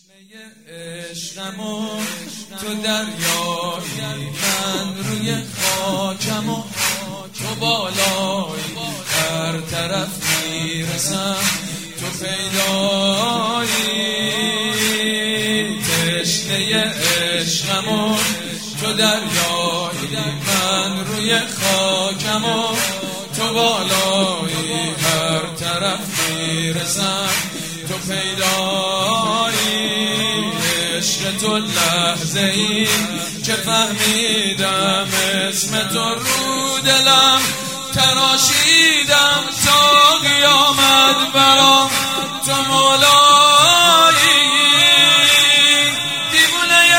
عشقمو تو دریایی، من روی خاکم و تو بالایی، هر طرف میرسم تو پیدایی. تشنه عشقمو تو دریایی، من روی خاکم و تو بالایی، هر طرف میرسم تو پیدایی. عشق تو لحظه ای که فهمیدم اسم تو رو دلم تراشیدم، تا قیامت برام تو مولایی. دیوونه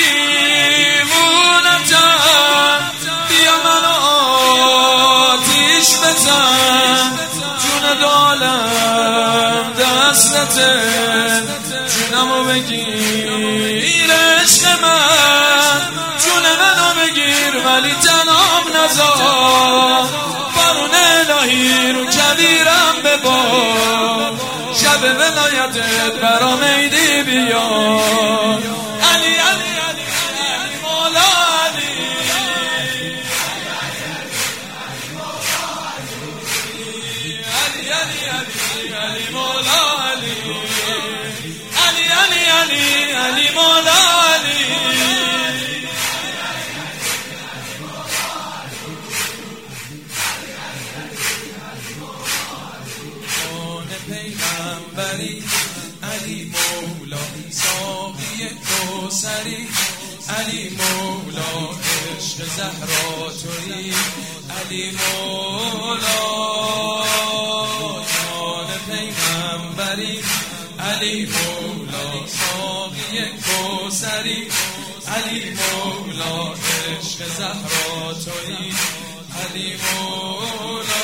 دیوونتم، بیا منو آتیش بزن، جون دالم دستته، جونمو بگیر عشق من، جون منو بگیر ولی تنام نذار. بارون الهی رو کویرم ببار، شب ولایتت برام عیدی بیار. علی علی علی علی مولا علی، علی علی علی علی مولا علی، علی علی علی علی مولا علی. پیغمبری علی مولا، ساقی کوثری علی مولا، عشق زهرا تویی علی مولا. جان پیغمبری علی مولا، ساقی کوثری علی مولا، عشق زهرا تویی علی مولا.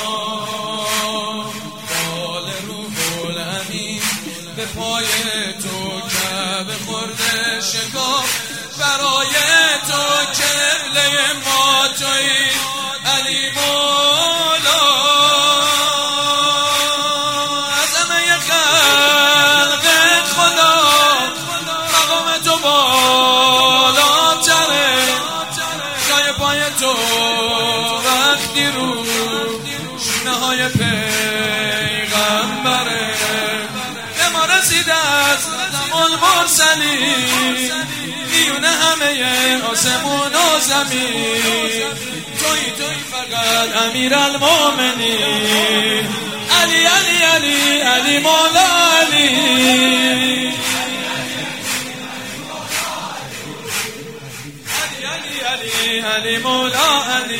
به پای تو کعبه خورده شکاف، برای تو قبله ما تویی علی مولا. از همه خلقت خدا مقام تو بالاتره، جای پای تو وقتی رو شونه های پیغمبره. ما رسید از زمان مرسلی، میونه همه آسمون و زمین، توی فقط امیر المومنین. علی علی علی علی مولا علی، علی علی علی علی مولا علی،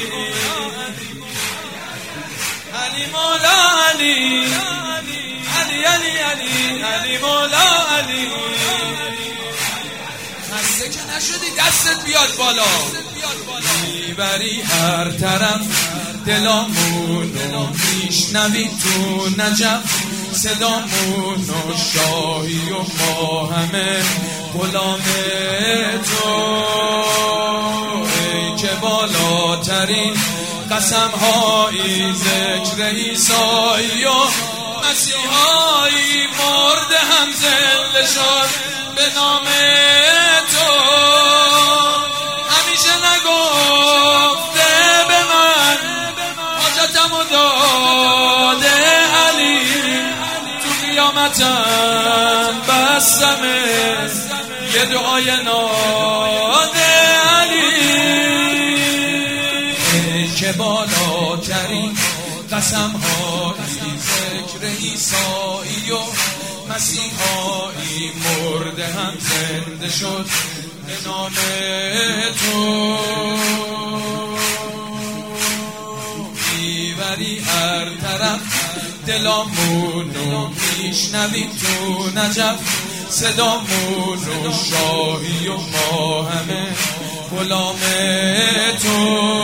علی مولا علی، علی علی علی علی مولا علی. خسته که نشدی دستت بیاد بالا، میبری هر طرف دلامونو، میشنوی تو نجف صدامونو، شاهی و ما همه غلام تو. ای که بالاترین قسم هایی ذکر عیسی و مسیحایی، مرده هم زنده شد به نام تو. همیشه نگفته به من حاجتمو داده علی، تو قیامتم بستمه یه دعای ناده علی. ای که بالاترین قسم هایی ذکر عیسی و مسیحایی، مرده هم زنده شد به نام تو. میبری هر طرف دلامونو، میشنوی تو نجف صدامونو، شاهی و ما همه غلام تو.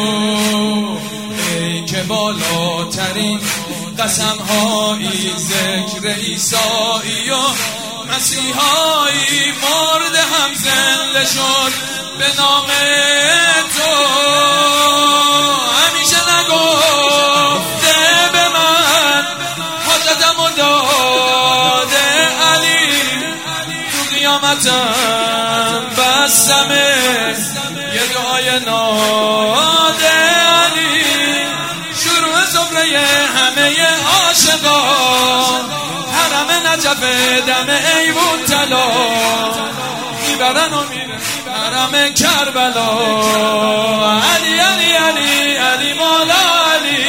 ای که بالاترین قسم هایی ذکر عیسی و مسیحایی، مرده هم زنده شد به نام تو. همیشه نگفته به من حاجتمو داده علی، تو قیامتم بستمه یه دعای ناده علی، شروع زمره همه عاشقان، حرم نجف دم ایوون طلا، میبرن و میره حرم کربلا. علی علی علی علی مولا علی،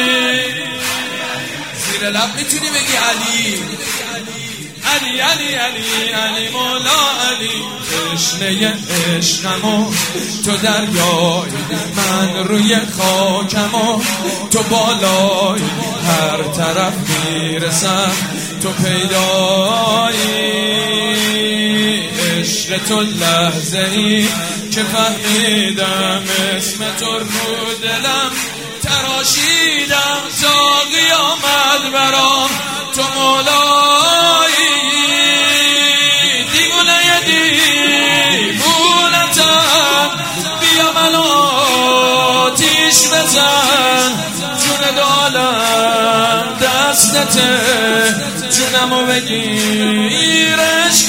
زیر لب میتونی بگی علی علی علی علی علی مولا علی. تشنه عشقمو تو دریای، من روی خاکمو تو بالای، هر طرف میرسم تو پیدایی. عشق تو لحظه ای که فهمیدم اسم تو رو دلم تراشیدم، تا قیامت برام تو مولایی. دیوونه دیوونتم بیا منو آتیش بزن، جون دالم دستته، جونمو بگیر عشق